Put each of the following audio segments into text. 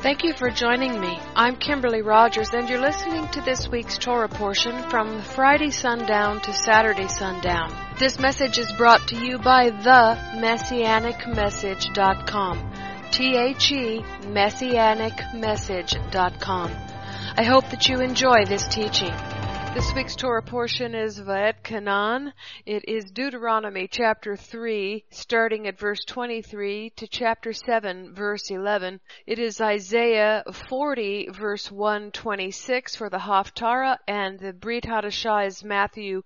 Thank you for joining me. I'm Kimberly Rogers, and you're listening to this week's Torah portion from Friday sundown to Saturday sundown. This message is brought to you by themessianicmessage.com. Messianicmessage.com. I hope that you enjoy this teaching. This week's Torah portion is Va'et Kanan. It is Deuteronomy chapter 3, starting at verse 23 to chapter 7, verse 11. It is Isaiah 40, verse 126 for the Haftarah, and the Brit Hadashah is Matthew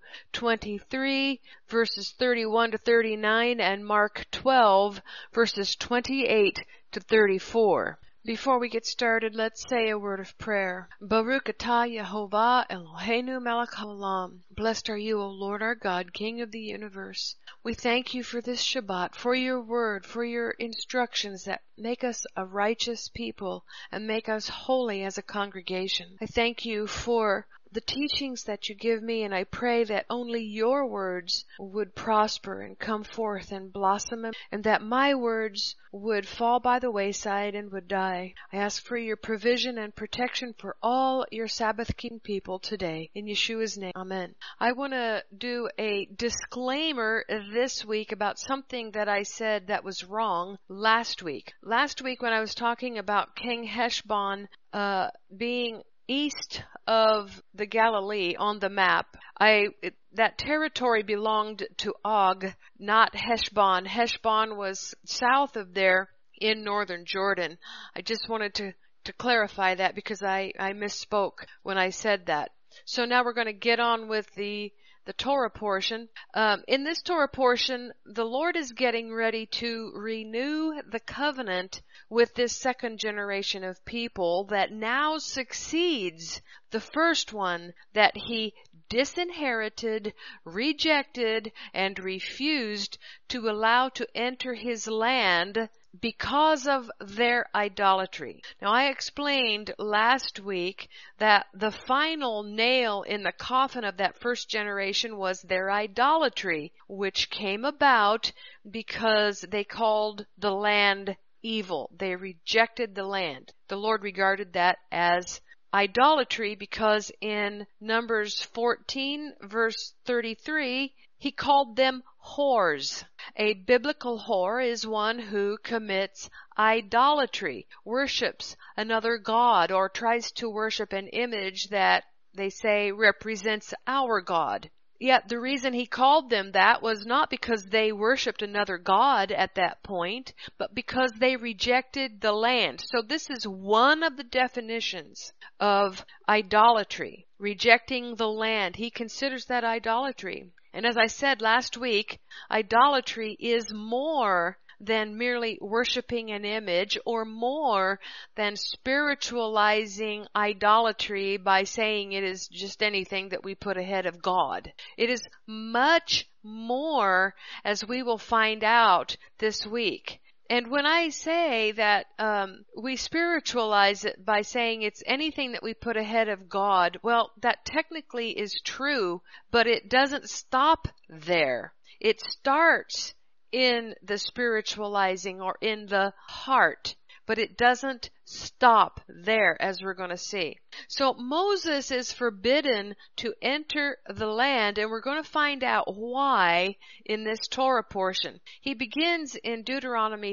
23, verses 31 to 39, and Mark 12, verses 28 to 34. Before we get started, let's say a word of prayer. Baruch atah Yehovah Eloheinu melech haolam. Blessed are you, O Lord our God, King of the universe. We thank you for this Shabbat, for your word, for your instructions that make us a righteous people and make us holy as a congregation. I thank you for the teachings that you give me, and I pray that only your words would prosper and come forth and blossom, and that my words would fall by the wayside and would die. I ask for your provision and protection for all your Sabbath-keeping people today. In Yeshua's name, amen. I want to do a disclaimer this week about something that I said that was wrong last week. Last week when I was talking about King Heshbon being east of the Galilee on the map, that territory belonged to Og, not Heshbon. Heshbon was south of there in northern Jordan. I just wanted to clarify that because I misspoke when I said that. So now we're going to get on with the Torah portion. In this Torah portion, the Lord is getting ready to renew the covenant with this second generation of people that now succeeds the first one that he disinherited, rejected, and refused to allow to enter his land because of their idolatry. Now, I explained last week that the final nail in the coffin of that first generation was their idolatry, which came about because they called the land evil. They rejected the land. The Lord regarded that as idolatry because in Numbers 14, verse 33, he called them whores. A biblical whore is one who commits idolatry, worships another god, or tries to worship an image that they say represents our God. Yet the reason he called them that was not because they worshipped another god at that point, but because they rejected the land. So this is one of the definitions of idolatry, rejecting the land. He considers that idolatry. And as I said last week, idolatry is more than merely worshiping an image, or more than spiritualizing idolatry by saying it is just anything that we put ahead of God. It is much more, as we will find out this week. And when I say that we spiritualize it by saying it's anything that we put ahead of God, well, that technically is true, but it doesn't stop there. It starts in the spiritualizing or in the heart, but it doesn't stop there, as we're going to see. So Moses is forbidden to enter the land, and we're going to find out why in this Torah portion. He begins in Deuteronomy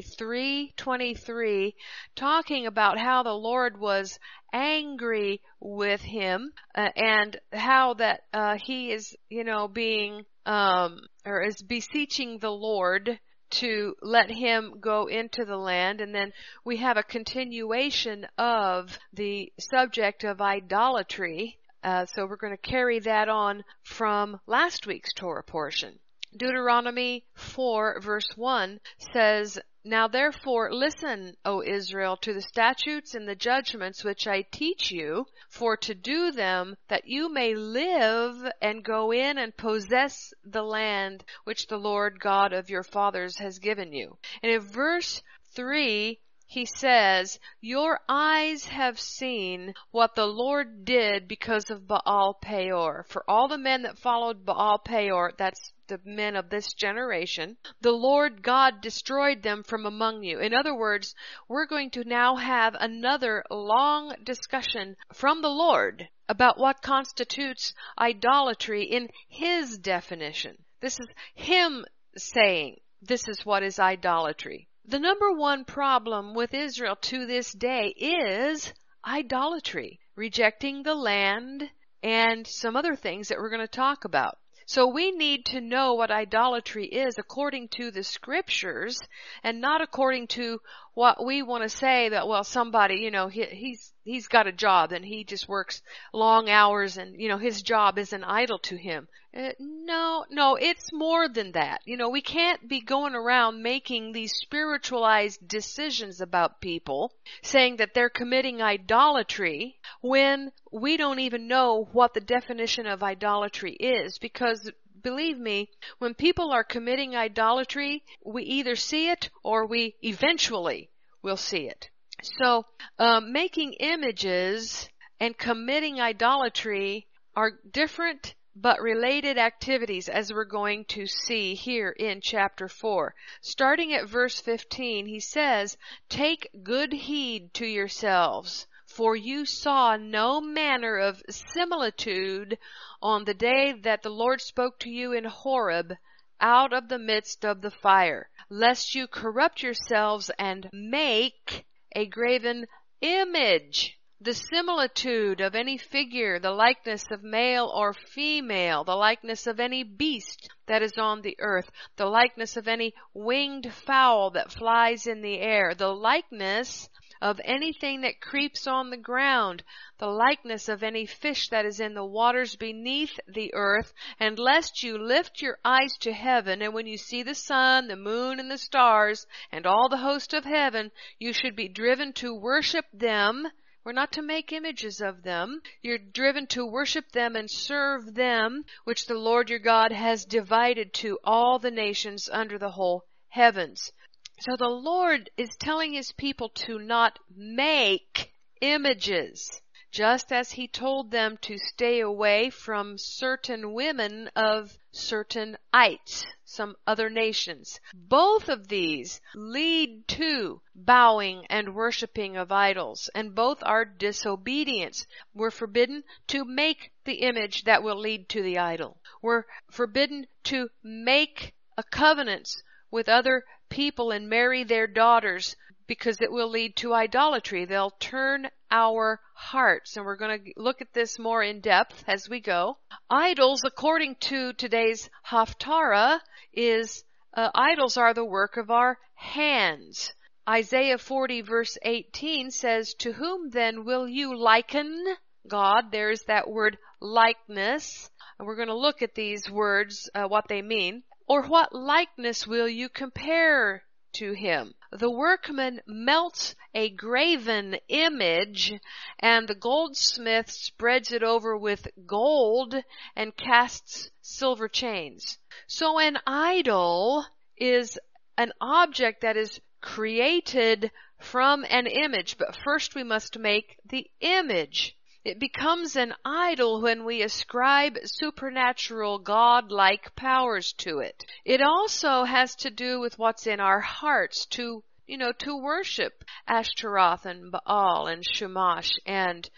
3:23, talking about how the Lord was angry with him, and how that he is, being or is beseeching the Lord to let him go into the land. And then we have a continuation of the subject of idolatry. So we're going to carry that on from last week's Torah portion. Deuteronomy 4 verse 1 says, "Now therefore listen, O Israel, to the statutes and the judgments which I teach you, for to do them, that you may live and go in and possess the land which the Lord God of your fathers has given you." And in verse 3, he says, "Your eyes have seen what the Lord did because of Baal Peor." For all the men that followed Baal Peor, that's the men of this generation, the Lord God destroyed them from among you. In other words, we're going to now have another long discussion from the Lord about what constitutes idolatry in His definition. This is Him saying this is what is idolatry. The number one problem with Israel to this day is idolatry, rejecting the land and some other things that we're going to talk about. So we need to know what idolatry is according to the scriptures and not according to what we want to say that, well, somebody, he's got a job and he just works long hours and, his job is an idol to him. No, it's more than that. We can't be going around making these spiritualized decisions about people, saying that they're committing idolatry when we don't even know what the definition of idolatry is. Because believe me, when people are committing idolatry, we either see it or we eventually will see it. So, making images and committing idolatry are different but related activities, as we're going to see here in chapter 4. Starting at verse 15, he says, "Take good heed to yourselves, for you saw no manner of similitude on the day that the Lord spoke to you in Horeb out of the midst of the fire, lest you corrupt yourselves and make a graven image, the similitude of any figure, the likeness of male or female, the likeness of any beast that is on the earth, the likeness of any winged fowl that flies in the air, the likeness of anything that creeps on the ground, the likeness of any fish that is in the waters beneath the earth, and lest you lift your eyes to heaven, and when you see the sun, the moon, and the stars, and all the host of heaven, you should be driven to worship them." We're not to make images of them. You're driven to worship them and serve them, which the Lord your God has divided to all the nations under the whole heavens. So the Lord is telling His people to not make images, just as He told them to stay away from certain women of certain ites, some other nations. Both of these lead to bowing and worshiping of idols, and both are disobedience. We're forbidden to make the image that will lead to the idol. We're forbidden to make a covenant with other people and marry their daughters, because it will lead to idolatry. They'll turn our hearts, and we're going to look at this more in depth as we go. Idols, according to today's Haftarah, idols are the work of our hands. Isaiah 40 verse 18 says, "To whom then will you liken God?" There's that word likeness. And we're going to look at these words, what they mean. "Or what likeness will you compare to Him? The workman melts a graven image, and the goldsmith spreads it over with gold and casts silver chains." So an idol is an object that is created from an image, but first we must make the image. It becomes an idol when we ascribe supernatural God-like powers to it. It also has to do with what's in our hearts to worship Ashtaroth and Baal and Shamash and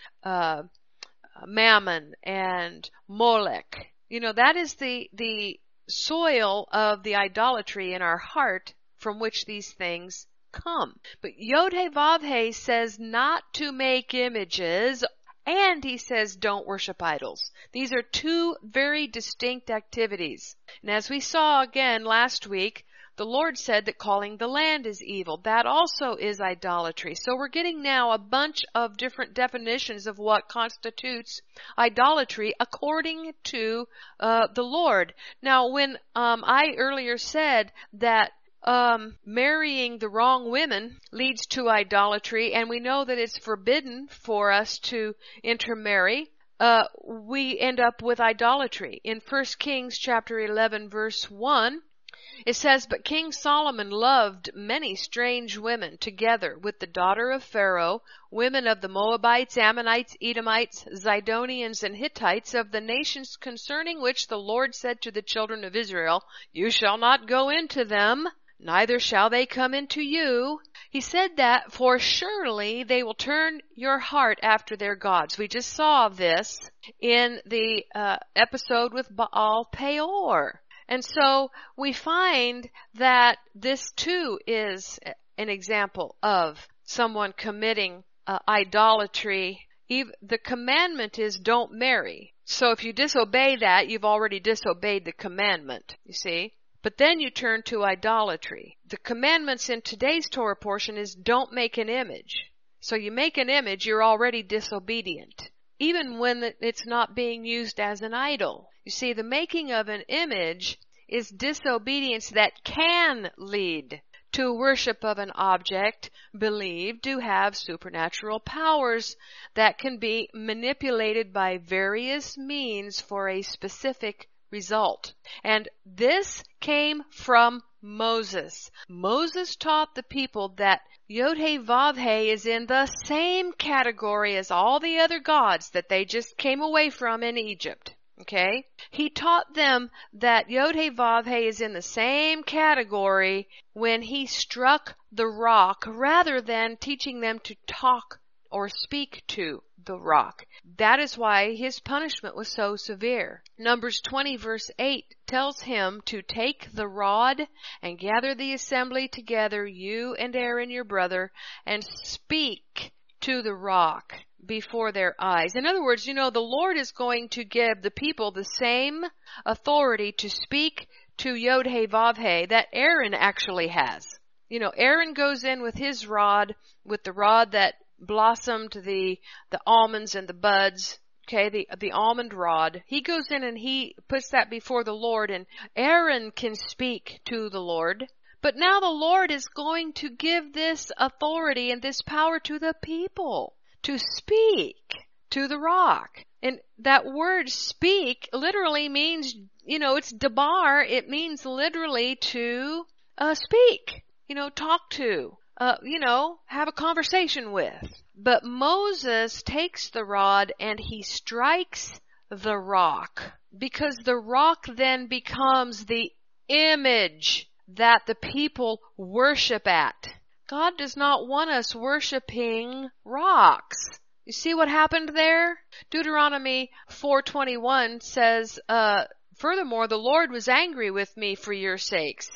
Mammon and Molech. That is the soil of the idolatry in our heart from which these things come. But Yod-Heh-Vav-Heh says not to make images, and he says don't worship idols. These are two very distinct activities. And as we saw again last week, the Lord said that calling the land is evil. That also is idolatry. So we're getting now a bunch of different definitions of what constitutes idolatry according to the Lord. Now, when I earlier said that marrying the wrong women leads to idolatry, and we know that it's forbidden for us to intermarry, we end up with idolatry. In 1 Kings chapter 11 verse 1, It says, "But King Solomon loved many strange women together with the daughter of Pharaoh, women of the Moabites, Ammonites, Edomites, Zidonians, and Hittites, of the nations concerning which the Lord said to the children of Israel, 'You shall not go into them, neither shall they come into you.'" He said that, "For surely they will turn your heart after their gods." We just saw this in the episode with Baal Peor. And so we find that this too is an example of someone committing idolatry. The commandment is don't marry. So if you disobey that, you've already disobeyed the commandment, you see. But then you turn to idolatry. The commandments in today's Torah portion is don't make an image. So you make an image, you're already disobedient, even when it's not being used as an idol. You see, the making of an image is disobedience that can lead to worship of an object believed to have supernatural powers that can be manipulated by various means for a specific result. And this came from Moses. Moses taught the people that Yod-Heh-Vav-Heh is in the same category as all the other gods that they just came away from in Egypt. Okay? He taught them that Yod-Heh-Vav-Heh is in the same category when he struck the rock, rather than teaching them to talk or speak to the rock. That is why his punishment was so severe. Numbers 20 verse 8 tells him to take the rod and gather the assembly together, you and Aaron your brother, and speak to the rock before their eyes. In other words, the Lord is going to give the people the same authority to speak to Yod-Heh-Vav-Heh that Aaron actually has. Aaron goes in with his rod, with the rod that blossomed the almonds and the buds, okay, the almond rod. He goes in and he puts that before the Lord, and Aaron can speak to the Lord. But now the Lord is going to give this authority and this power to the people to speak to the rock. And that word speak literally means, it's dabar. It means literally to speak, talk to, have a conversation with. But Moses takes the rod and he strikes the rock, because the rock then becomes the image that the people worship at. God does not want us worshiping rocks. You see what happened there? Deuteronomy 4:21 says, furthermore, the Lord was angry with me for your sakes.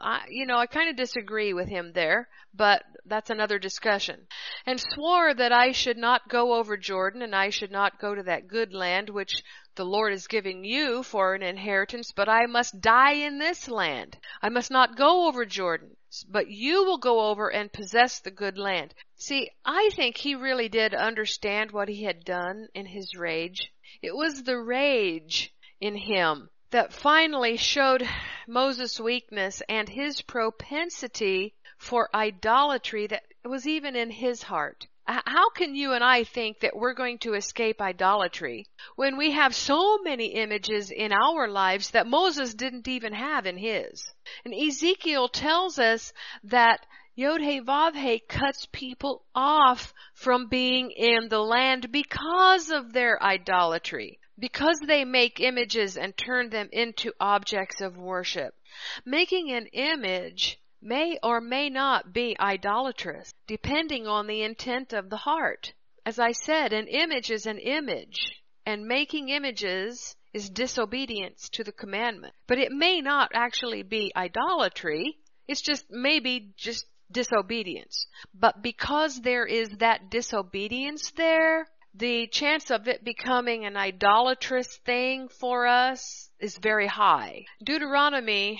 I kind of disagree with him there, but that's another discussion. And swore that I should not go over Jordan, and I should not go to that good land which the Lord is giving you for an inheritance, but I must die in this land. I must not go over Jordan, but you will go over and possess the good land. See, I think he really did understand what he had done in his rage. It was the rage in him that finally showed Moses' weakness and his propensity for idolatry that was even in his heart. How can you and I think that we're going to escape idolatry when we have so many images in our lives that Moses didn't even have in his? And Ezekiel tells us that Yod-Heh-Vav-Heh cuts people off from being in the land because of their idolatry, because they make images and turn them into objects of worship. Making an image may or may not be idolatrous, depending on the intent of the heart. As I said, an image is an image, and making images is disobedience to the commandment. But it may not actually be idolatry, it's just maybe just disobedience. But because there is that disobedience there, the chance of it becoming an idolatrous thing for us is very high. Deuteronomy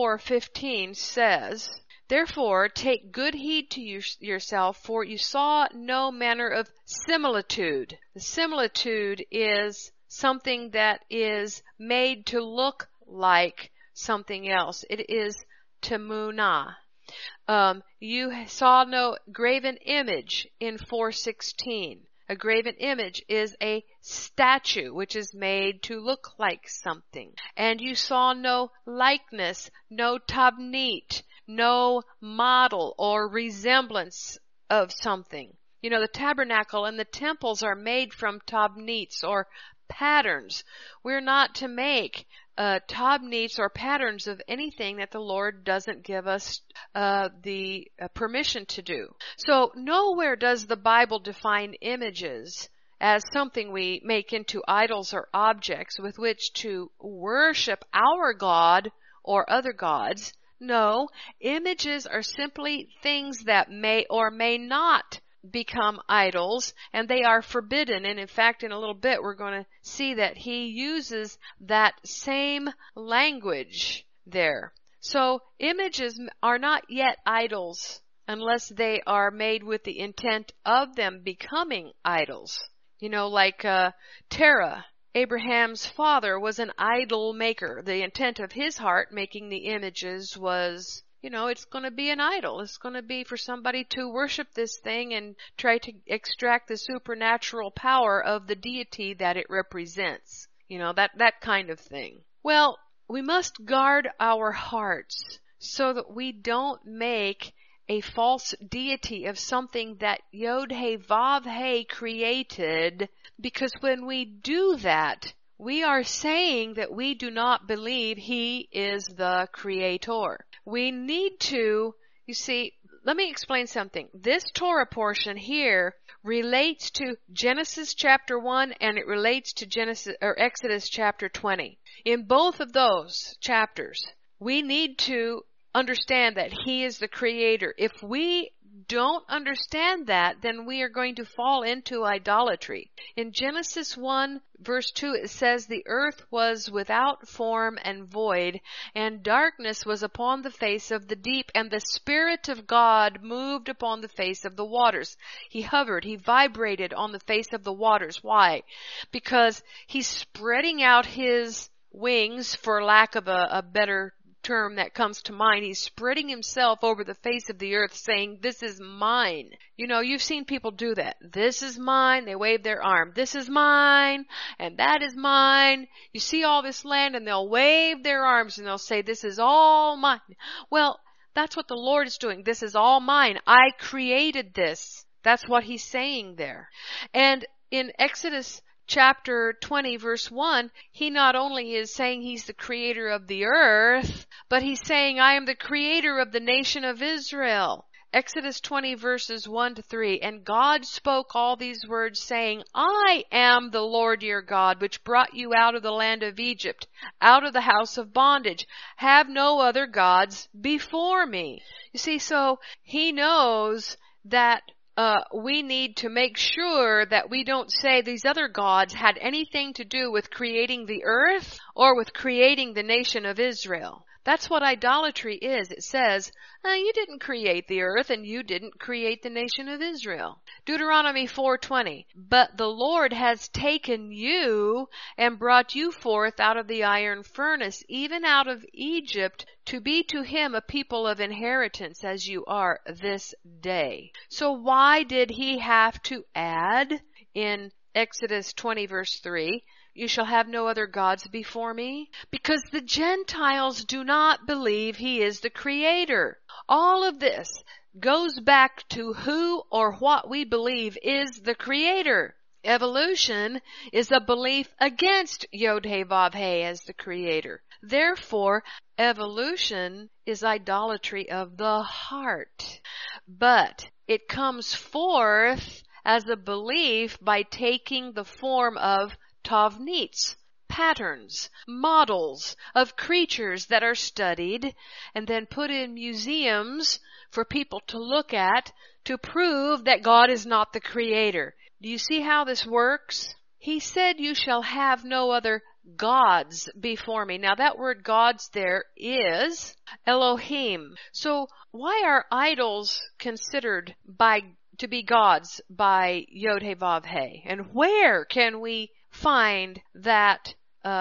4:15 says, therefore take good heed to yourself, for you saw no manner of similitude. The similitude is something that is made to look like something else. It is temunah. You saw no graven image in 4:16. A graven image is a statue which is made to look like something. And you saw no likeness, no tabnit, no model or resemblance of something. You know, the tabernacle and the temples are made from tabnits or patterns. We're not to make tabnits or patterns of anything that the Lord doesn't give us the permission to do. So nowhere does the Bible define images as something we make into idols or objects with which to worship our God or other gods. No, images are simply things that may or may not become idols, and they are forbidden. And in fact, in a little bit, we're going to see that he uses that same language there. So images are not yet idols unless they are made with the intent of them becoming idols. You know, like Terah, Abraham's father, was an idol maker. The intent of his heart making the images was, you know, it's going to be an idol. It's going to be for somebody to worship this thing and try to extract the supernatural power of the deity that it represents. You know, that kind of thing. Well, we must guard our hearts so that we don't make a false deity of something that Yod-Heh-Vav-Heh created, because when we do that, we are saying that we do not believe he is the creator. We need to, you see, let me explain something. This Torah portion here relates to Genesis chapter 1 and it relates to Exodus chapter 20. In both of those chapters, we need to understand that he is the creator. If we don't understand that, then we are going to fall into idolatry. In Genesis 1 verse 2 it says, "The earth was without form and void, and darkness was upon the face of the deep, and the Spirit of God moved upon the face of the waters." He hovered, he vibrated on the face of the waters. Why? Because he's spreading out his wings, for lack of a better term that comes to mind. He's spreading himself over the face of the earth saying, "This is mine." You know, you've seen people do that. "This is mine." They wave their arm. "This is mine," and "that is mine." You see all this land and they'll wave their arms and they'll say, "This is all mine." Well, that's what the Lord is doing. This is all mine. I created this. That's what he's saying there. And in Exodus chapter 20 verse 1, he not only is saying he's the creator of the earth, but he's saying, "I am the creator of the nation of Israel." Exodus 20 verses 1 to 3, "And God spoke all these words, saying, I am the Lord your God, which brought you out of the land of Egypt, out of the house of bondage. Have no other gods before me." You see, so he knows that we need to make sure that we don't say these other gods had anything to do with creating the earth or with creating the nation of Israel. That's what idolatry is. It says, you didn't create the earth and you didn't create the nation of Israel. Deuteronomy 4:20, "But the Lord has taken you and brought you forth out of the iron furnace, even out of Egypt, to be to him a people of inheritance as you are this day." So why did he have to add in Exodus 20 verse 3, "You shall have no other gods before me"? Because the Gentiles do not believe he is the creator. All of this goes back to who or what we believe is the creator. Evolution is a belief against Yod-Heh-Vav-Heh as the creator. Therefore, evolution is idolatry of the heart. But it comes forth as a belief by taking the form of tavnits, patterns, models of creatures that are studied and then put in museums for people to look at to prove that God is not the creator. Do you see how this works? He said, "You shall have no other gods before me." Now that word gods there is Elohim. So why are idols considered to be gods by Yod-Heh-Vav-Heh? And where can we find that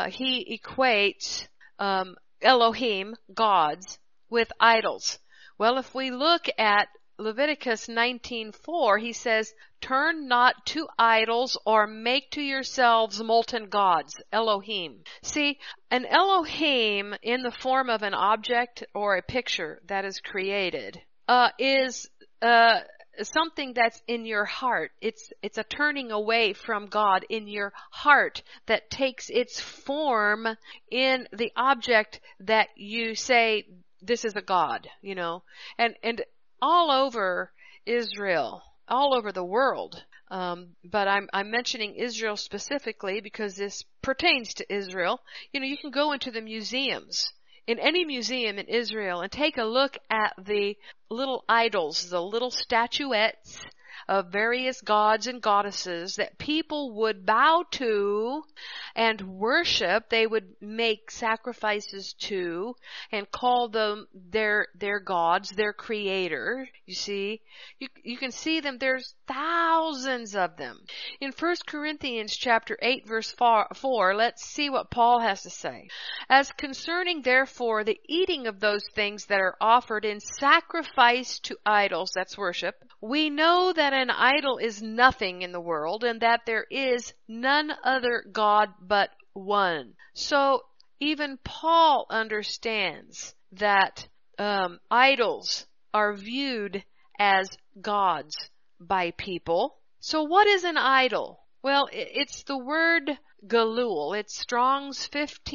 he equates Elohim, gods, with idols? Well, if we look at Leviticus 19:4, he says, "Turn not to idols or make to yourselves molten gods," Elohim. See, an Elohim in the form of an object or a picture that is created is something that's in your heart. It's a turning away from God in your heart that takes its form in the object that you say, this is a God, and all over Israel, all over the world. But I'm mentioning Israel specifically because this pertains to Israel. You can go into the museums, in any museum in Israel, and take a look at the little idols, the little statuettes of various gods and goddesses that people would bow to and worship. They would make sacrifices to and call them their gods, their creator. You see, you can see them. There's thousands of them. In 1 Corinthians chapter 8 verse 4, let's see what Paul has to say. "As concerning therefore the eating of those things that are offered in sacrifice to idols," that's worship, "we know that an idol is nothing in the world, and that there is none other God but one." So even Paul understands that idols are viewed as gods by people. So what is an idol? Well, it's the word galul. It's Strong's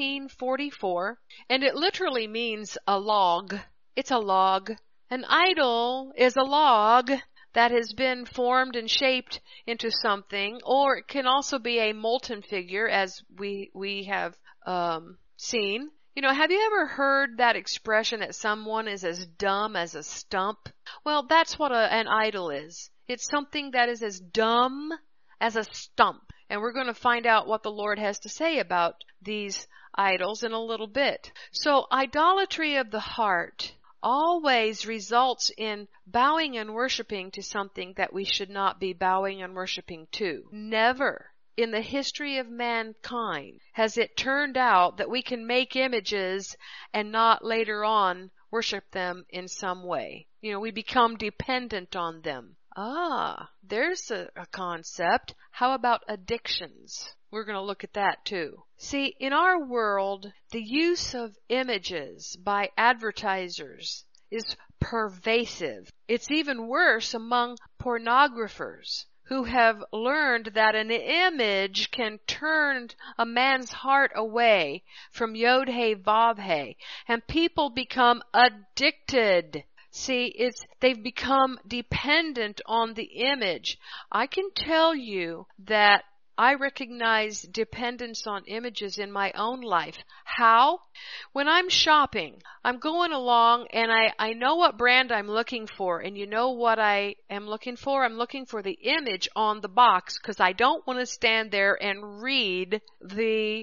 1544, and it literally means a log. It's a log. An idol is a log that has been formed and shaped into something, or it can also be a molten figure, as we have seen. Have you ever heard that expression that someone is as dumb as a stump? Well, that's what an idol is. It's something that is as dumb as a stump. And we're going to find out what the Lord has to say about these idols in a little bit. So idolatry of the heart always results in bowing and worshiping to something that we should not be bowing and worshiping to. Never in the history of mankind has it turned out that we can make images and not later on worship them in some way. We become dependent on them. There's a concept. How about addictions? We're going to look at that too. See, in our world, the use of images by advertisers is pervasive. It's even worse among pornographers who have learned that an image can turn a man's heart away from Yod-Heh, Vav-Heh, and people become addicted. See, they've become dependent on the image. I can tell you that I recognize dependence on images in my own life. How? When I'm shopping, I'm going along and I know what brand I'm looking for. And you know what I am looking for? I'm looking for the image on the box because I don't want to stand there and read the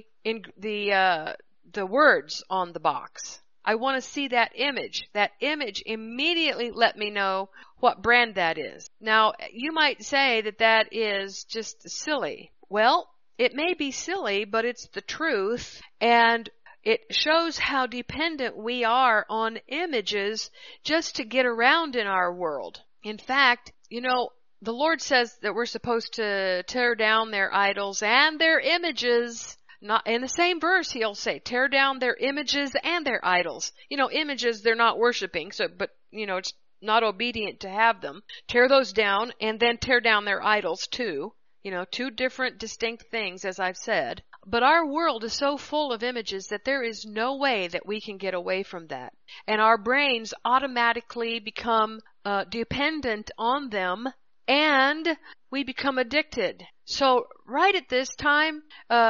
words on the box. I want to see that image. That image immediately let me know what brand that is. Now, you might say that is just silly. Well, it may be silly, but it's the truth, and it shows how dependent we are on images just to get around in our world. In fact, the Lord says that we're supposed to tear down their idols and their images. Not in the same verse, he'll say, tear down their images and their idols. Images they're not worshiping, but it's not obedient to have them. Tear those down and then tear down their idols too. Two different distinct things, as I've said. But our world is so full of images that there is no way that we can get away from that. And our brains automatically become dependent on them, and we become addicted. So right at this time,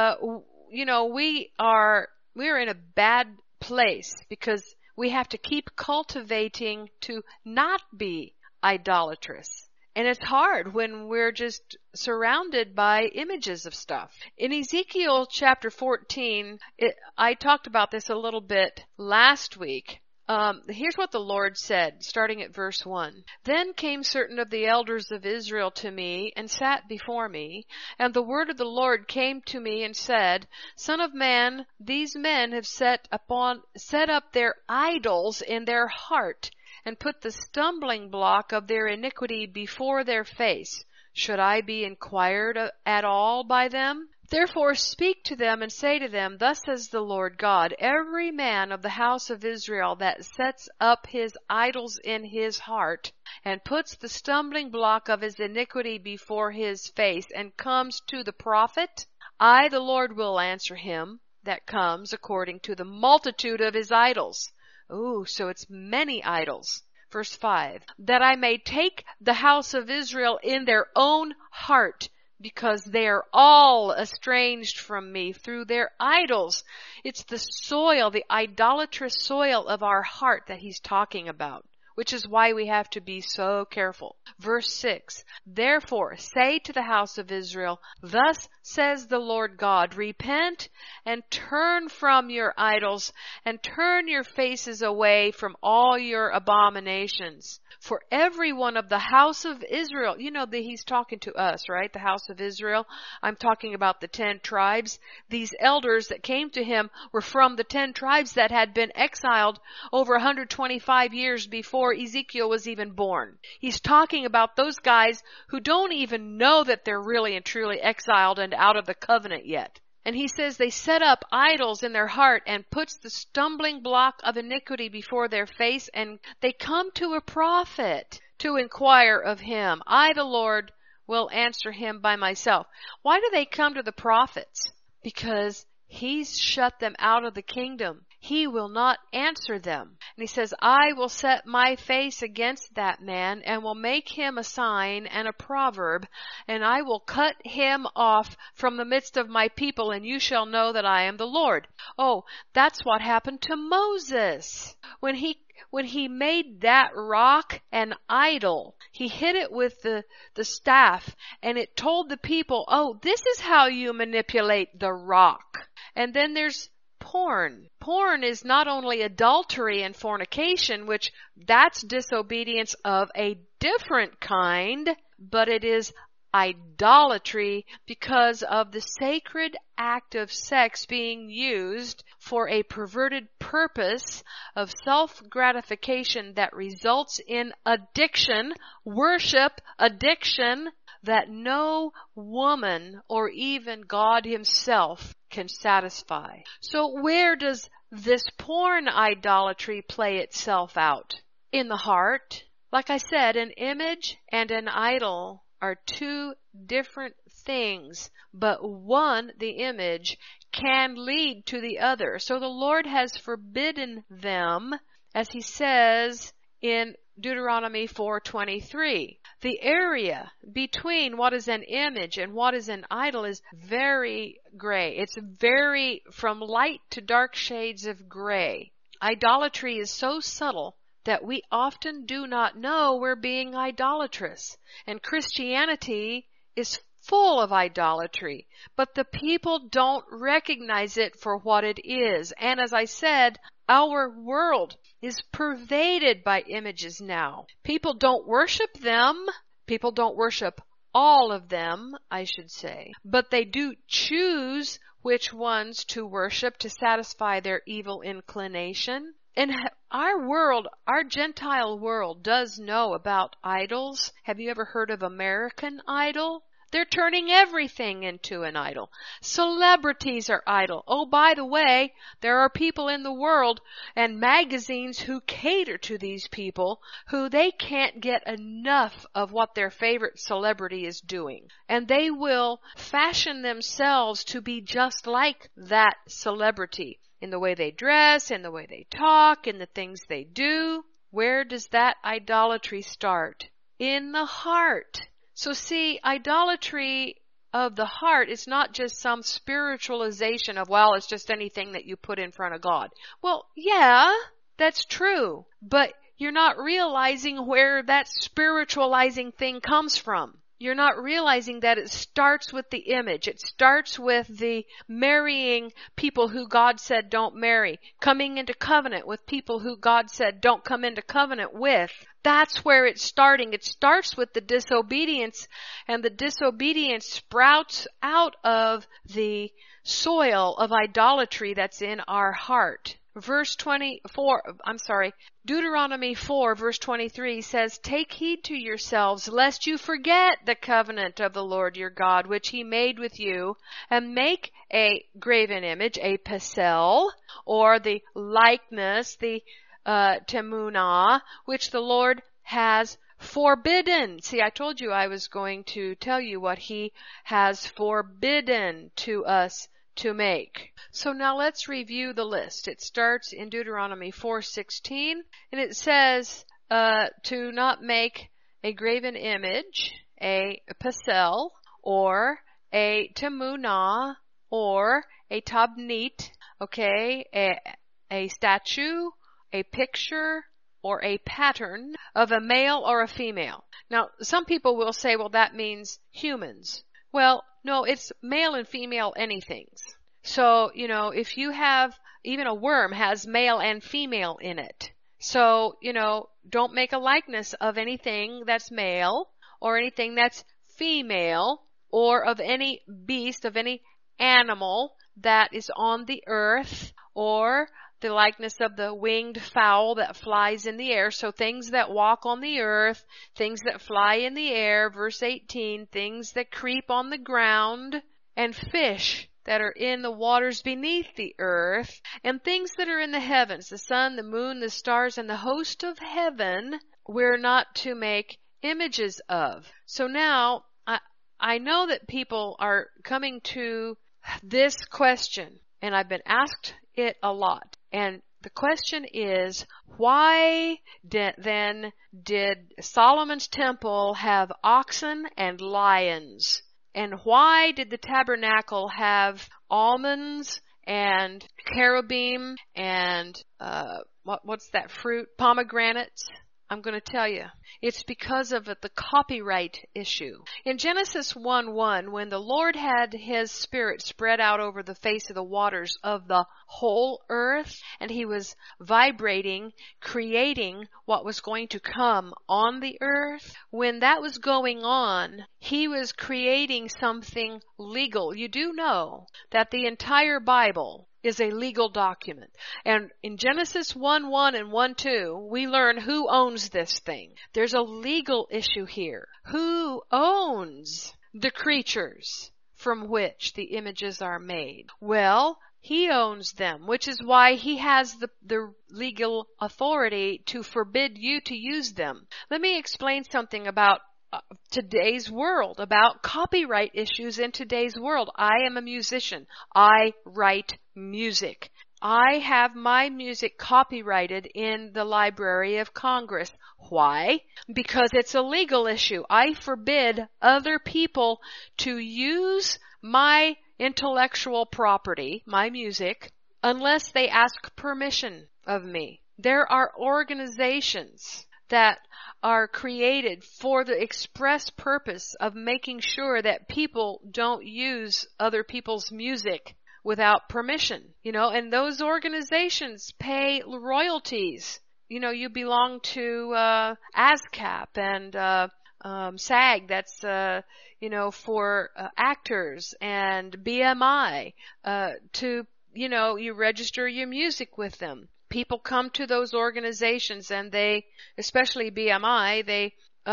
we're in a bad place because we have to keep cultivating to not be idolatrous. And it's hard when we're just surrounded by images of stuff. In Ezekiel chapter 14, I talked about this a little bit last week. Here's what the Lord said, starting at verse 1. Then came certain of the elders of Israel to me and sat before me, and the word of the Lord came to me and said, Son of man, these men have set up their idols in their heart, and put the stumbling block of their iniquity before their face. Should I be inquired at all by them? Therefore speak to them and say to them, Thus says the Lord God, every man of the house of Israel that sets up his idols in his heart, and puts the stumbling block of his iniquity before his face, and comes to the prophet, I, the Lord, will answer him that comes according to the multitude of his idols. Ooh, so it's many idols. Verse 5, that I may take the house of Israel in their own heart, because they are all estranged from me through their idols. It's the soil, the idolatrous soil of our heart that he's talking about, which is why we have to be so careful. Verse 6, therefore say to the house of Israel, Thus says the Lord God, repent and turn from your idols, and turn your faces away from all your abominations. For every one of the house of Israel, you know that he's talking to us, right? The house of Israel. I'm talking about the 10 tribes. These elders that came to him were from the 10 tribes that had been exiled over 125 years before Ezekiel was even born. He's talking about those guys who don't even know that they're really and truly exiled and out of the covenant yet. And he says they set up idols in their heart and puts the stumbling block of iniquity before their face, and they come to a prophet to inquire of him. I, the Lord, will answer him by myself. Why do they come to the prophets? Because he's shut them out of the kingdom. He will not answer them. And he says, I will set my face against that man and will make him a sign and a proverb, and I will cut him off from the midst of my people, and you shall know that I am the Lord. Oh, that's what happened to Moses. When he made that rock an idol, he hit it with the staff, and it told the people, oh, this is how you manipulate the rock. And then there's porn. Porn is not only adultery and fornication, which that's disobedience of a different kind, but it is idolatry because of the sacred act of sex being used for a perverted purpose of self-gratification that results in addiction, worship addiction, that no woman or even God himself can satisfy. So where does this porn idolatry play itself out? In the heart. Like I said, an image and an idol are two different things, but one, the image, can lead to the other. So the Lord has forbidden them, as he says in Deuteronomy 4:23. The area between what is an image and what is an idol is very gray. It's very from light to dark shades of gray. Idolatry is so subtle that we often do not know we're being idolatrous. And Christianity is full of idolatry, but the people don't recognize it for what it is. And as I said, our world is pervaded by images now. People don't worship them. People don't worship all of them, I should say. But they do choose which ones to worship to satisfy their evil inclination. And our world, our Gentile world, does know about idols. Have you ever heard of American Idol? They're turning everything into an idol. Celebrities are idol. Oh, by the way, there are people in the world and magazines who cater to these people who they can't get enough of what their favorite celebrity is doing. And they will fashion themselves to be just like that celebrity in the way they dress, in the way they talk, in the things they do. Where does that idolatry start? In the heart. So see, idolatry of the heart is not just some spiritualization of, well, it's just anything that you put in front of God. Well, yeah, that's true. But you're not realizing where that spiritualizing thing comes from. You're not realizing that it starts with the image. It starts with the marrying people who God said don't marry, coming into covenant with people who God said don't come into covenant with. That's where it's starting. It starts with the disobedience, and the disobedience sprouts out of the soil of idolatry that's in our heart. Deuteronomy 4 verse 23 says, "Take heed to yourselves, lest you forget the covenant of the Lord your God, which he made with you, and make a graven image, a pesel, or the likeness, the temunah, which the Lord has forbidden." See, I told you I was going to tell you what he has forbidden to us to make. So now let's review the list. It starts in Deuteronomy 4:16, and it says to not make a graven image, a pesel, or a temunah, or a tabnit, okay, a statue, a picture, or a pattern of a male or a female. Now, some people will say, well, that means humans. Well, no, it's male and female anythings. So, if you have, even a worm has male and female in it. So, don't make a likeness of anything that's male or anything that's female, or of any beast, of any animal that is on the earth, or the likeness of the winged fowl that flies in the air. So things that walk on the earth, things that fly in the air, verse 18, things that creep on the ground, and fish that are in the waters beneath the earth, and things that are in the heavens, the sun, the moon, the stars, and the host of heaven, we're not to make images of. So now, I know that people are coming to this question, and I've been asked it a lot. And the question is, why then did Solomon's temple have oxen and lions? And why did the tabernacle have almonds and cherubim and what's that fruit? Pomegranates? I'm going to tell you. It's because of the copyright issue. In Genesis 1:1, when the Lord had his Spirit spread out over the face of the waters of the whole earth, and he was vibrating, creating what was going to come on the earth, when that was going on, he was creating something legal. You do know that the entire Bible is a legal document. And in Genesis 1:1 and 1:2, we learn who owns this thing. There's a legal issue here. Who owns the creatures from which the images are made? Well, he owns them, which is why he has the legal authority to forbid you to use them. Let me explain something about today's world, about copyright issues in today's world. I am a musician. I write music. I have my music copyrighted in the Library of Congress. Why? Because it's a legal issue. I forbid other people to use my intellectual property, my music, unless they ask permission of me. There are organizations that are created for the express purpose of making sure that people don't use other people's music without permission, and those organizations pay royalties. You belong to ASCAP and SAG, that's for actors, and BMI, you register your music with them. People come to those organizations, and they, especially BMI, they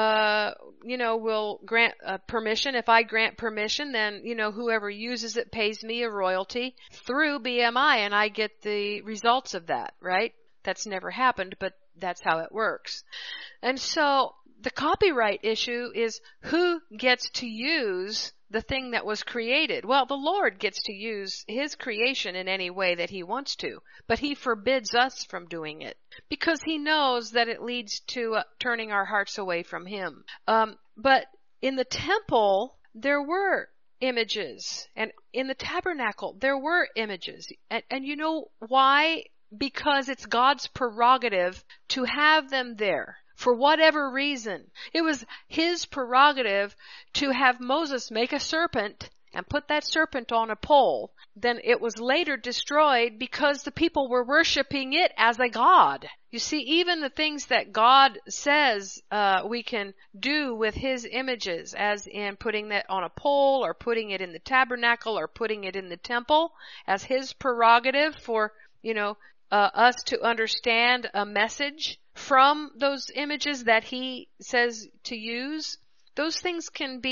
will grant permission. If I grant permission, then, whoever uses it pays me a royalty through BMI, and I get the results of that, right? That's never happened, but that's how it works. And so the copyright issue is who gets to use the thing that was created. Well, the Lord gets to use his creation in any way that he wants to, but he forbids us from doing it because he knows that it leads to turning our hearts away from him. But in the temple, there were images, and in the tabernacle, there were images. And you know why? Because it's God's prerogative to have them there. For whatever reason, it was his prerogative to have Moses make a serpent and put that serpent on a pole. Then it was later destroyed because the people were worshiping it as a god. You see, even the things that God says we can do with his images, as in putting that on a pole or putting it in the tabernacle or putting it in the temple, as his prerogative for, us to understand a message from those images that he says to use. Those things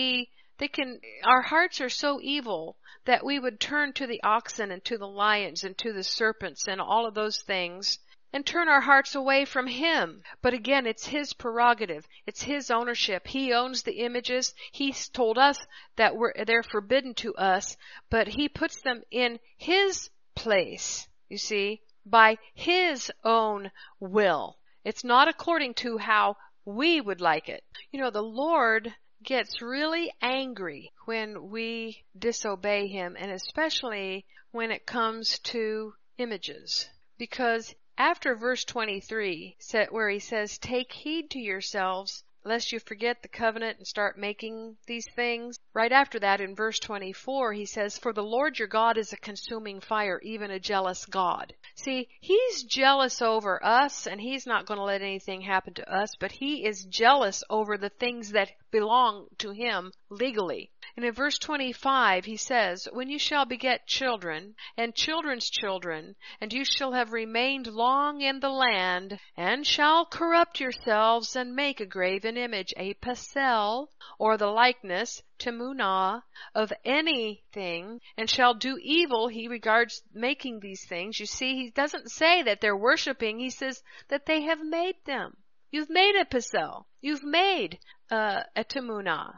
our hearts are so evil that we would turn to the oxen and to the lions and to the serpents and all of those things and turn our hearts away from him. But again, it's his prerogative. It's his ownership. He owns the images. He's told us that they're forbidden to us, but he puts them in his place, you see, by his own will. It's not according to how we would like it. The Lord gets really angry when we disobey him, and especially when it comes to images. Because after verse 23, where he says, "Take heed to yourselves, lest you forget the covenant and start making these things," right after that in verse 24, he says, "For the Lord your God is a consuming fire, even a jealous God." See, he's jealous over us, and he's not going to let anything happen to us, but he is jealous over the things that belong to him legally. And in verse 25, he says, "When you shall beget children, and children's children, and you shall have remained long in the land, and shall corrupt yourselves, and make a graven image, a pasel, or the likeness, temunah, of anything, and shall do evil," he regards making these things. You see, he doesn't say that they're worshiping. He says that they have made them. You've made a pasel. You've made a temunah,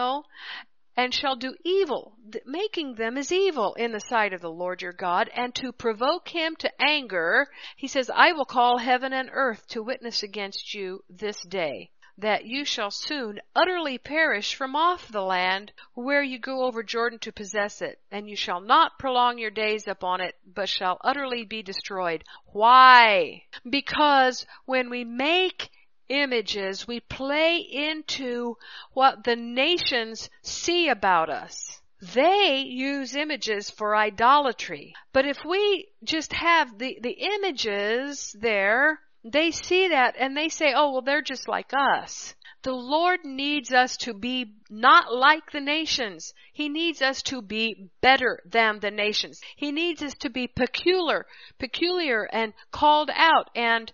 and shall do evil. Making them is evil in the sight of the Lord your God, and to provoke him to anger, he says, "I will call heaven and earth to witness against you this day, that you shall soon utterly perish from off the land where you go over Jordan to possess it, and you shall not prolong your days upon it, but shall utterly be destroyed." Why? Because when we make images, we play into what the nations see about us. They use images for idolatry. But if we just have the images there, they see that and they say, "Oh, well, they're just like us." The Lord needs us to be not like the nations. He needs us to be better than the nations. He needs us to be peculiar and called out, and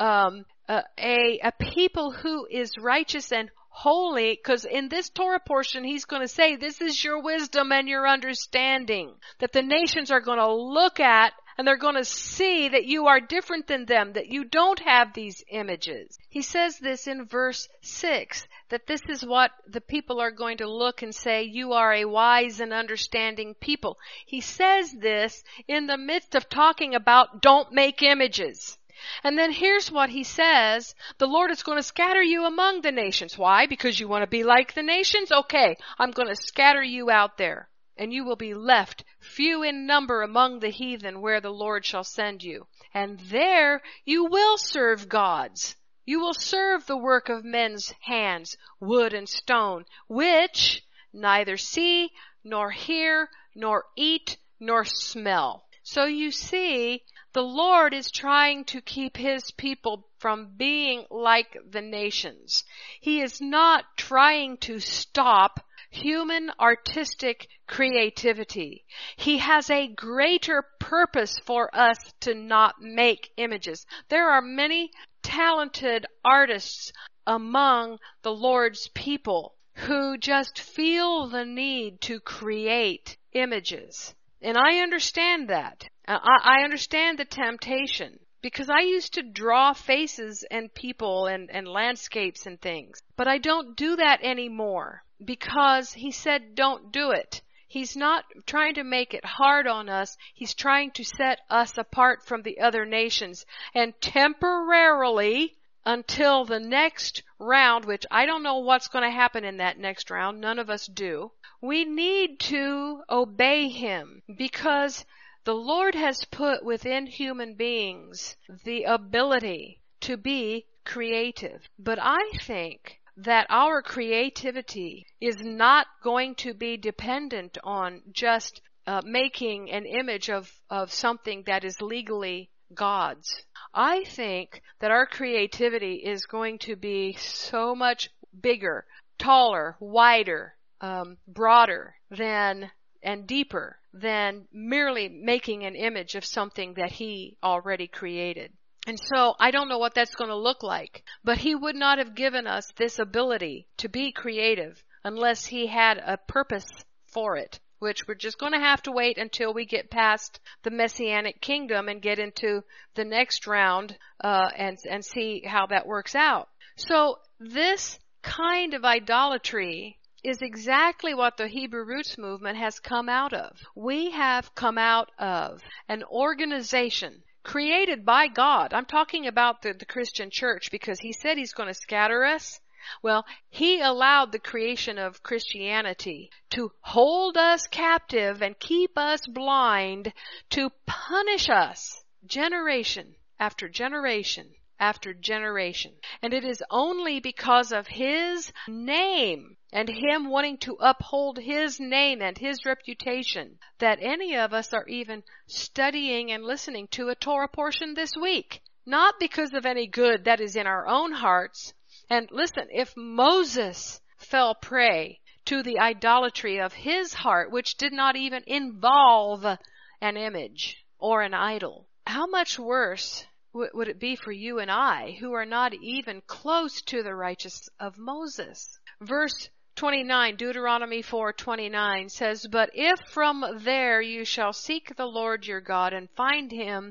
a people who is righteous and holy, because in this Torah portion he's going to say, this is your wisdom and your understanding, that the nations are going to look at and they're going to see that you are different than them, that you don't have these images. He says this in verse 6, that this is what the people are going to look and say, "You are a wise and understanding people." He says this in the midst of talking about don't make images. And then here's what he says: the Lord is going to scatter you among the nations. Why? Because you want to be like the nations? Okay, I'm going to scatter you out there, and you will be left few in number among the heathen where the Lord shall send you. And there you will serve gods. You will serve the work of men's hands, wood and stone, which neither see, nor hear, nor eat, nor smell. So you see, the Lord is trying to keep his people from being like the nations. He is not trying to stop human artistic creativity. He has a greater purpose for us to not make images. There are many talented artists among the Lord's people who just feel the need to create images. And I understand that. I understand the temptation, because I used to draw faces and people and landscapes and things. But I don't do that anymore, because he said don't do it. He's not trying to make it hard on us. He's trying to set us apart from the other nations. And temporarily, until the next round, which I don't know what's going to happen in that next round, none of us do, we need to obey him, because the Lord has put within human beings the ability to be creative. But I think that our creativity is not going to be dependent on just making an image of something that is legally God's. I think that our creativity is going to be so much bigger, taller, wider, broader than and deeper than merely making an image of something that he already created. And so I don't know what that's going to look like, but he would not have given us this ability to be creative unless he had a purpose for it, which we're just going to have to wait until we get past the Messianic kingdom and get into the next round and see how that works out. So this kind of idolatry is exactly what the Hebrew Roots movement has come out of. We have come out of an organization created by God. I'm talking about the Christian church because he said he's going to scatter us. Well, he allowed the creation of Christianity to hold us captive and keep us blind, to punish us generation after generation after generation. And it is only because of his name and him wanting to uphold his name and his reputation that any of us are even studying and listening to a Torah portion this week. Not because of any good that is in our own hearts. And listen, if Moses fell prey to the idolatry of his heart, which did not even involve an image or an idol, how much worse would it be for you and I, who are not even close to the righteousness of Moses? Verse 29, Deuteronomy 4:29 says, "But if from there you shall seek the Lord your God and find him,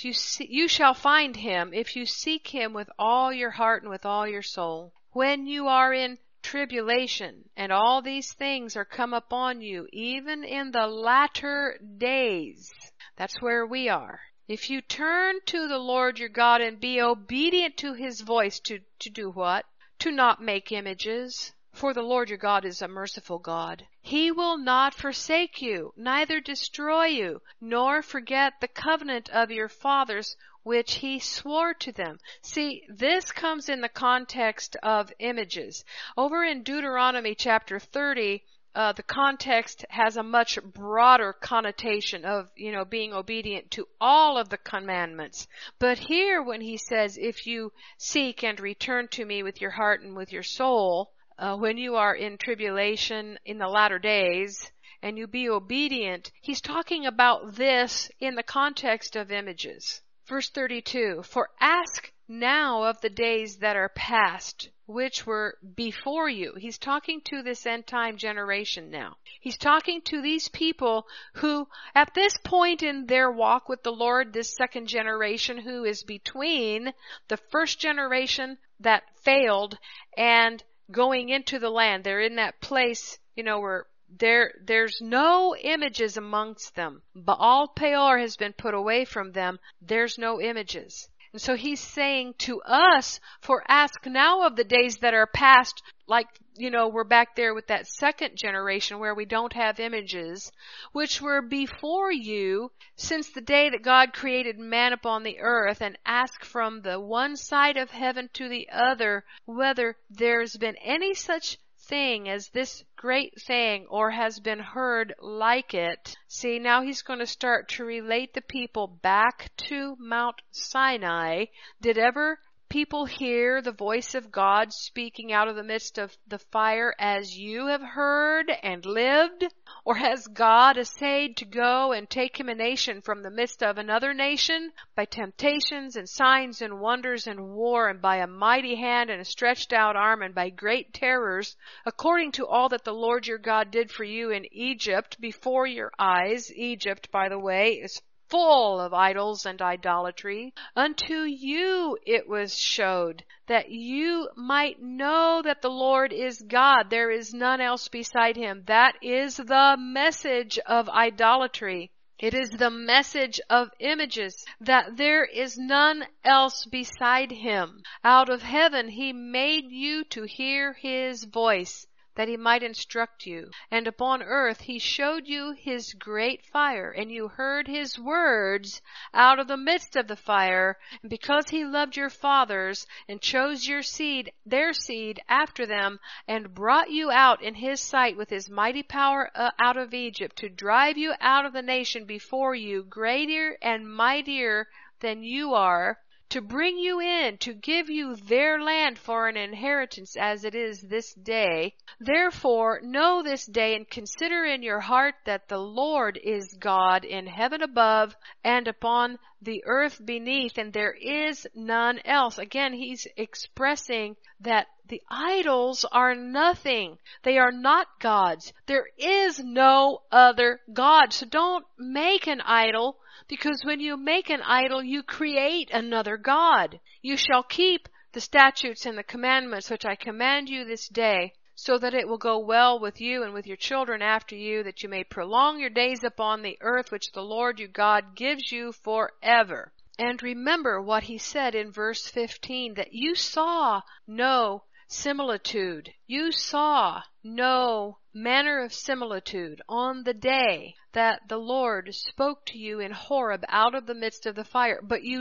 you shall find him if you seek him with all your heart and with all your soul. When you are in tribulation and all these things are come upon you, even in the latter days," that's where we are. If you turn to the Lord your God and be obedient to his voice, to do what? To not make images. For the Lord your God is a merciful God. He will not forsake you, neither destroy you, nor forget the covenant of your fathers, which he swore to them. See, this comes in the context of images. Over in Deuteronomy chapter 30, the context has a much broader connotation of, being obedient to all of the commandments. But here when he says, if you seek and return to me with your heart and with your soul, when you are in tribulation in the latter days, and you be obedient, he's talking about this in the context of images. Verse 32, "For ask now of the days that are past, which were before you." He's talking to this end time generation now. He's talking to these people who, at this point in their walk with the Lord, this second generation who is between the first generation that failed and going into the land. They're in that place, where there's no images amongst them. Baal Peor has been put away from them. There's no images. And so he's saying to us, for ask now of the days that are past, like, we're back there with that second generation where we don't have images, which were before you since the day that God created man upon the earth, and ask from the one side of heaven to the other whether there's been any such thing as this great thing, or has been heard like it. See, now he's going to start to relate the people back to Mount Sinai. Did ever people hear the voice of God speaking out of the midst of the fire as you have heard and lived? Or has God essayed to go and take him a nation from the midst of another nation by temptations and signs and wonders and war, and by a mighty hand and a stretched out arm, and by great terrors, according to all that the Lord your God did for you in Egypt before your eyes? Egypt, by the way, is full of idols and idolatry. Unto you it was showed, that you might know that the Lord is God. There is none else beside him. That is the message of idolatry. It is the message of images, that there is none else beside him. Out of heaven he made you to hear his voice, that he might instruct you. And upon earth he showed you his great fire, and you heard his words out of the midst of the fire. And because he loved your fathers, and chose your seed, their seed after them, and brought you out in his sight with his mighty power out of Egypt, to drive you out of the nation before you, greater and mightier than you are, to bring you in, to give you their land for an inheritance as it is this day. Therefore, know this day and consider in your heart that the Lord is God in heaven above and upon the earth beneath, and there is none else. Again, he's expressing that the idols are nothing. They are not gods. There is no other God. So don't make an idol, because when you make an idol, you create another God. You shall keep the statutes and the commandments which I command you this day, so that it will go well with you and with your children after you, that you may prolong your days upon the earth which the Lord your God gives you forever. And remember what he said in verse 15, that you saw no similitude. You saw no manner of similitude on the day that the Lord spoke to you in Horeb out of the midst of the fire, but you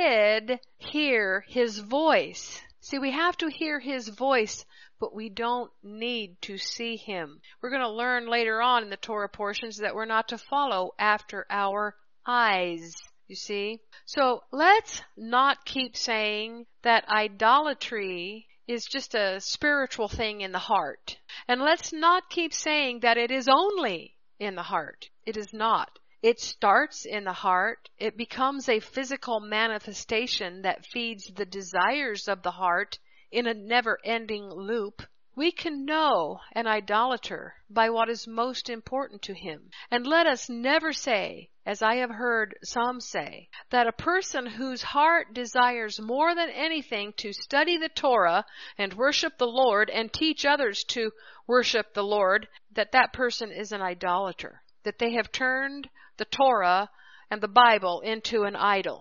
did hear his voice. See, we have to hear his voice, but we don't need to see him. We're going to learn later on in the Torah portions that we're not to follow after our eyes. You see? So let's not keep saying that idolatry is just a spiritual thing in the heart. And let's not keep saying that it is only in the heart. It is not. It starts in the heart. It becomes a physical manifestation that feeds the desires of the heart in a never-ending loop. We can know an idolater by what is most important to him. And let us never say, as I have heard some say, that a person whose heart desires more than anything to study the Torah and worship the Lord and teach others to worship the Lord, that person is an idolater, that they have turned the Torah and the Bible into an idol.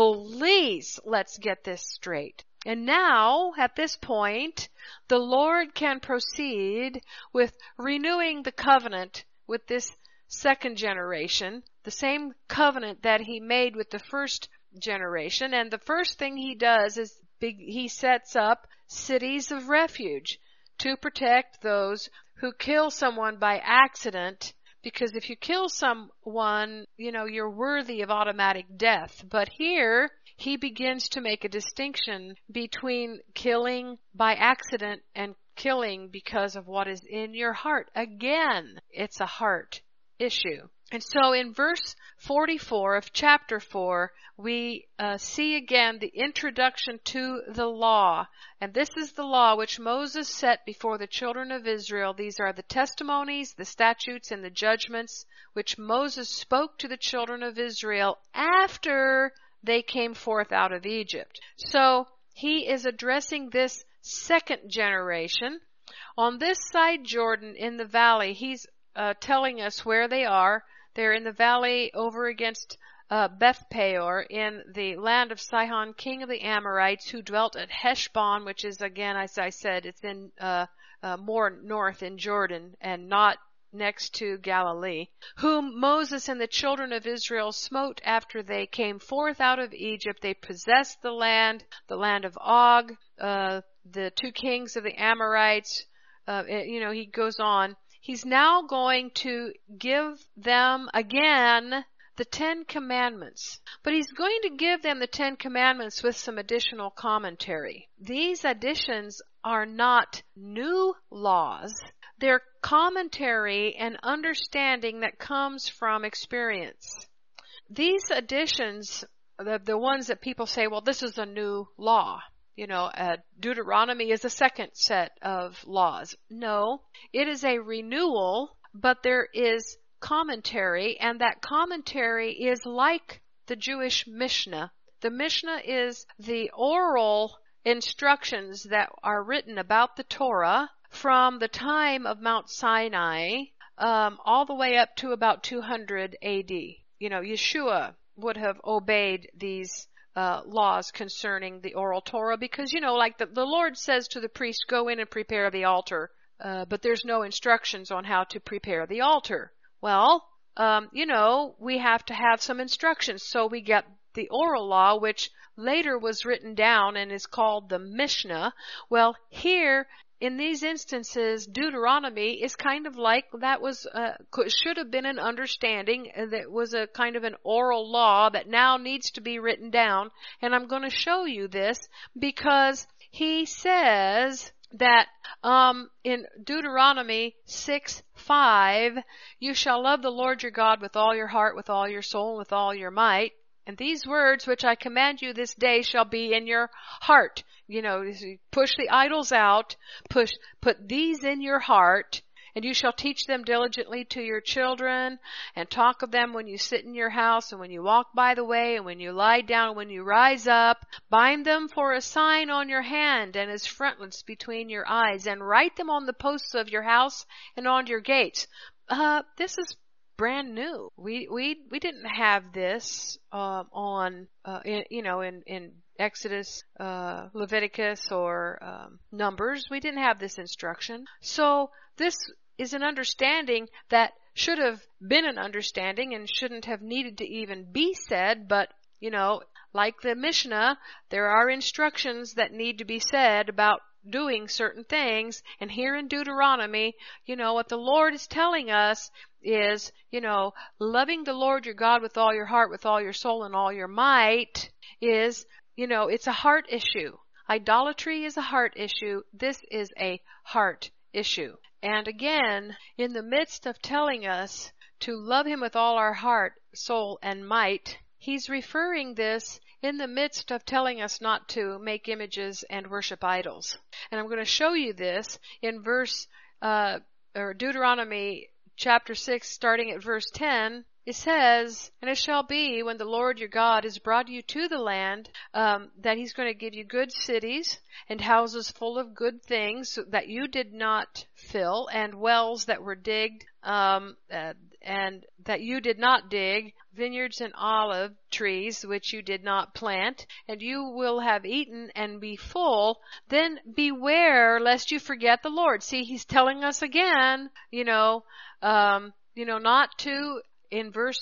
Please, let's get this straight. And now, at this point, the Lord can proceed with renewing the covenant with this second generation, the same covenant that he made with the first generation. And the first thing he does is he sets up cities of refuge to protect those who kill someone by accident. Because if you kill someone, you're worthy of automatic death. But here, he begins to make a distinction between killing by accident and killing because of what is in your heart. Again, it's a heart issue. And so in verse 44 of chapter 4, we see again the introduction to the law. And this is the law which Moses set before the children of Israel. These are the testimonies, the statutes, and the judgments which Moses spoke to the children of Israel after they came forth out of Egypt. So he is addressing this second generation. On this side Jordan in the valley, he's telling us where they are. They're in the valley over against Beth Peor in the land of Sihon, king of the Amorites, who dwelt at Heshbon, which is, again, as I said, it's in more north in Jordan and not next to Galilee, whom Moses and the children of Israel smote after they came forth out of Egypt. They possessed the land of Og, the two kings of the Amorites. He goes on. He's now going to give them again the 10 Commandments. But he's going to give them the 10 Commandments with some additional commentary. These additions are not new laws. They're commentary and understanding that comes from experience. These additions, the ones that people say, well, this is a new law. Deuteronomy is a second set of laws. No, it is a renewal, but there is commentary, and that commentary is like the Jewish Mishnah. The Mishnah is the oral instructions that are written about the Torah from the time of Mount Sinai all the way up to about 200 AD. Yeshua would have obeyed these laws concerning the oral Torah because, like the Lord says to the priest, go in and prepare the altar, but there's no instructions on how to prepare the altar. Well, we have to have some instructions, so we get the oral law, which later was written down and is called the Mishnah. Well, here in these instances, Deuteronomy is kind of like that was should have been an understanding that was a kind of an oral law that now needs to be written down. And I'm going to show you this because he says that in Deuteronomy 6:5, you shall love the Lord your God with all your heart, with all your soul, and with all your might. And these words which I command you this day shall be in your heart. You know, push the idols out, put these in your heart, and you shall teach them diligently to your children, and talk of them when you sit in your house, and when you walk by the way, and when you lie down, and when you rise up. Bind them for a sign on your hand, and as frontlets between your eyes, and write them on the posts of your house and on your gates. This is brand new. We didn't have this in Exodus, Leviticus, or Numbers. We didn't have this instruction. So this is an understanding that should have been an understanding and shouldn't have needed to even be said, but like the Mishnah, there are instructions that need to be said about doing certain things. And here in Deuteronomy, what the Lord is telling us is, loving the Lord your God with all your heart, with all your soul, and all your might is, it's a heart issue. Idolatry is a heart issue. This is a heart issue. And again, in the midst of telling us to love him with all our heart, soul, and might, he's referring this in the midst of telling us not to make images and worship idols. And I'm going to show you this in Deuteronomy chapter 6, starting at verse 10. It says, and it shall be when the Lord your God has brought you to the land, that he's going to give you good cities and houses full of good things that you did not fill, and wells that were digged, and that you did not dig, vineyards and olive trees which you did not plant, and you will have eaten and be full. Then beware lest you forget the Lord. See, he's telling us again, not to, in verse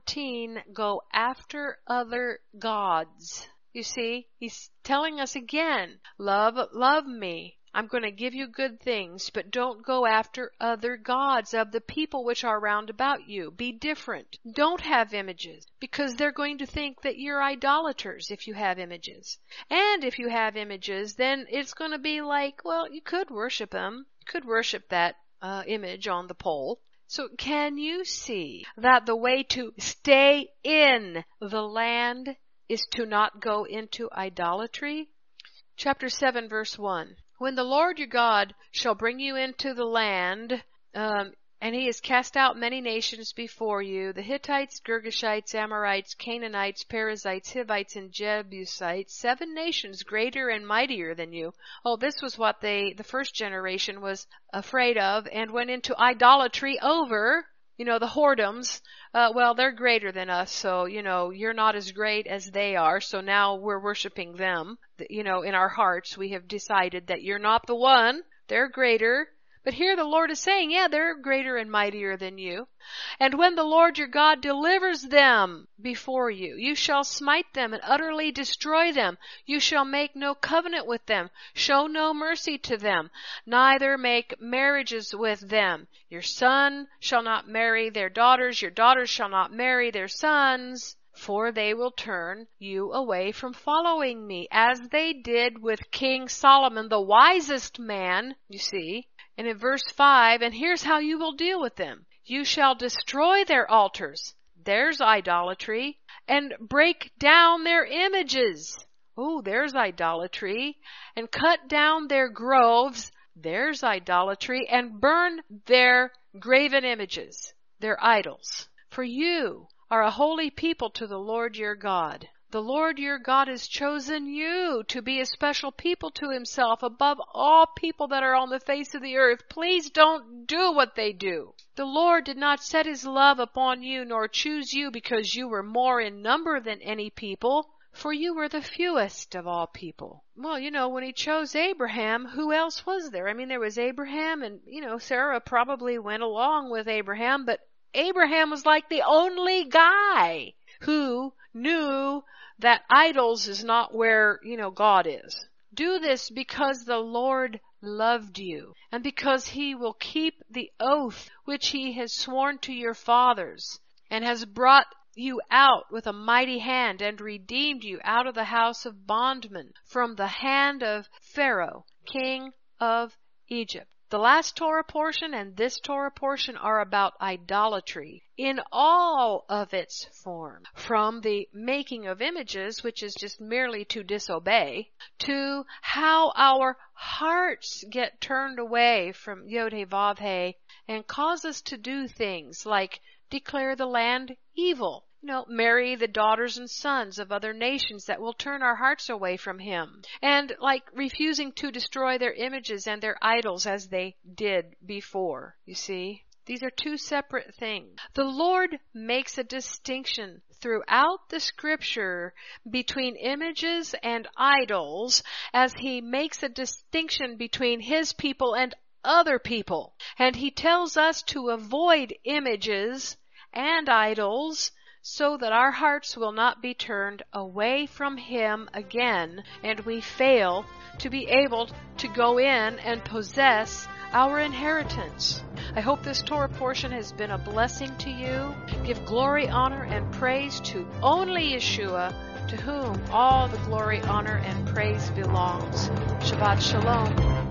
14, go after other gods. You see, he's telling us again, love me. I'm going to give you good things, but don't go after other gods of the people which are round about you. Be different. Don't have images, because they're going to think that you're idolaters if you have images. And if you have images, then it's going to be like, well, you could worship them. You could worship that image on the pole. So can you see that the way to stay in the land is to not go into idolatry? Chapter 7, verse 1. When the Lord your God shall bring you into the land, and he has cast out many nations before you, the Hittites, Girgashites, Amorites, Canaanites, Perizzites, Hivites, and Jebusites, 7 nations greater and mightier than you. Oh, this was what the first generation was afraid of and went into idolatry over. The whoredoms, they're greater than us, so, you're not as great as they are, so now we're worshiping them. In our hearts, we have decided that you're not the one, they're greater. But here the Lord is saying, yeah, they're greater and mightier than you. And when the Lord your God delivers them before you, you shall smite them and utterly destroy them. You shall make no covenant with them, show no mercy to them, neither make marriages with them. Your son shall not marry their daughters, your daughters shall not marry their sons, for they will turn you away from following me, as they did with King Solomon, the wisest man, you see. And in verse 5, and here's how you will deal with them. You shall destroy their altars. There's idolatry. And break down their images. Oh, there's idolatry. And cut down their groves. There's idolatry. And burn their graven images, their idols. For you are a holy people to the Lord your God. The Lord your God has chosen you to be a special people to himself above all people that are on the face of the earth. Please don't do what they do. The Lord did not set his love upon you, nor choose you because you were more in number than any people, for you were the fewest of all people. Well, when he chose Abraham, who else was there? I mean, there was Abraham, and, Sarah probably went along with Abraham, but Abraham was like the only guy who knew that idols is not where, God is. Do this because the Lord loved you, and because he will keep the oath which he has sworn to your fathers, and has brought you out with a mighty hand, and redeemed you out of the house of bondmen, from the hand of Pharaoh, king of Egypt. The last Torah portion and this Torah portion are about idolatry in all of its form, from the making of images, which is just merely to disobey, to how our hearts get turned away from Yod-Heh-Vav-Heh and cause us to do things like declare the land evil. Marry the daughters and sons of other nations that will turn our hearts away from him. And like refusing to destroy their images and their idols as they did before. You see? These are two separate things. The Lord makes a distinction throughout the scripture between images and idols, as he makes a distinction between his people and other people. And he tells us to avoid images and idols, so that our hearts will not be turned away from him again, and we fail to be able to go in and possess our inheritance. I hope this Torah portion has been a blessing to you. Give glory, honor, and praise to only Yeshua, to whom all the glory, honor, and praise belongs. Shabbat Shalom.